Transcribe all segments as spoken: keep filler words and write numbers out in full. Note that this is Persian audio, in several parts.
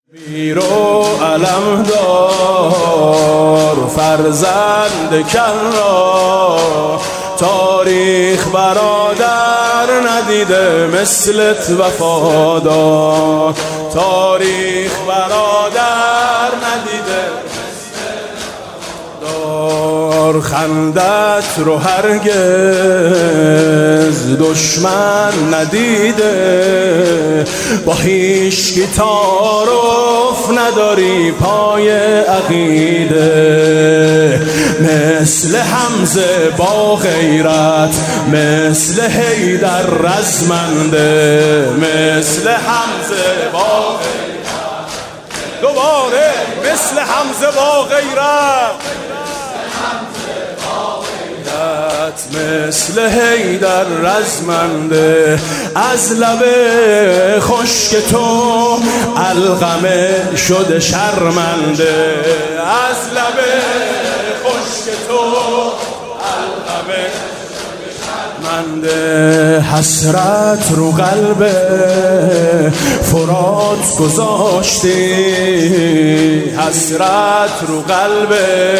میرو علم دار فرزند کرا، تاریخ برادر ندیده مثلت وفادار، تاریخ برادر ندیده دار، خندت رو هرگز دشمن ندیده، با هیچکی تعارف نداری پای عقیده، مثل حمزه با غیرت، مثل حیدر رزمنده، مثل حمزه با غیرت، دوباره مثل حمزه با غیرت، مثل حیدر رزمنده، از لب خشک تو علقمه شده شرمنده، از لب خشک تو علقمه شده شرمنده، حسرت رو قلب فرات گذاشتی، حسرت رو قلب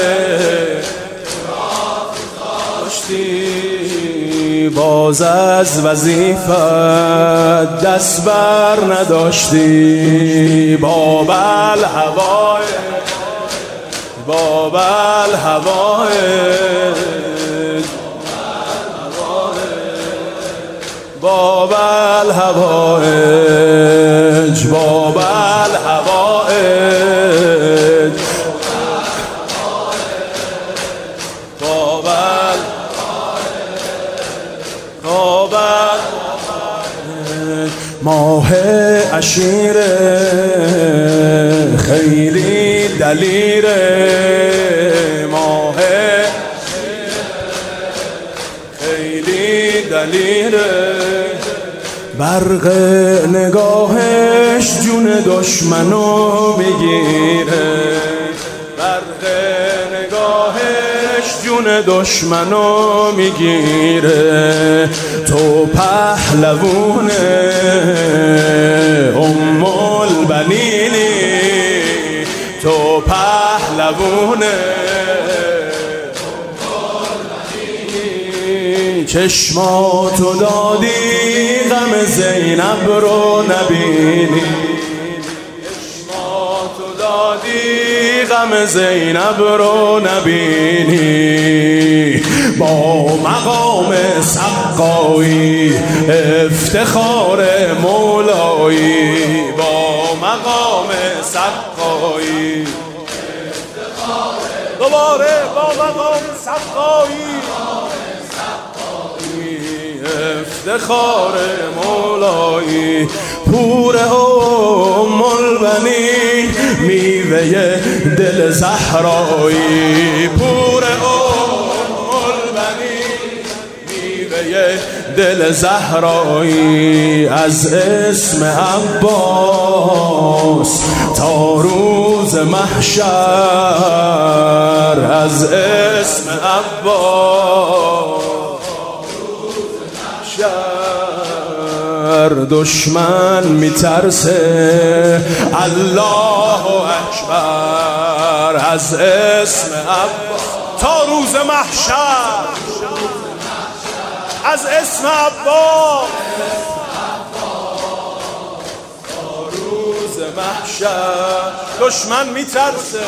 باز از وظیفت دست بر نداشتی، بابل هوای بابل هوای بابل هوای بابل هوای ماه عشیر خیلی دلیر، ماه خیلی دلیر، برق نگاهش جون دشمنو میگیره، برق نگاهش جون دشمنو میگیره، تو پهلوون ام البنینی، تو پهلوون ام البنینی، چشماتو دادی غم زینب رو نبینی، چشماتو دادی غم زینب رو نبینی، با مقام سقایی افتخار مولایی، با مقام سقایی دوباره با مقام سقایی افتخار مولایی، پور ام البنین میوه دل زهرایی، پور ام دل زهرایی، از اسم عباس تا روز محشر، از اسم عباس تا روز محشر، دشمن میترسه الله اکبر، از اسم عباس تا روز محشر، از اسم عباس تا روز محشر، دشمن میترسه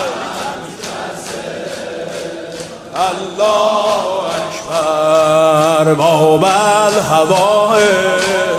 الله اکبر، بابل هوای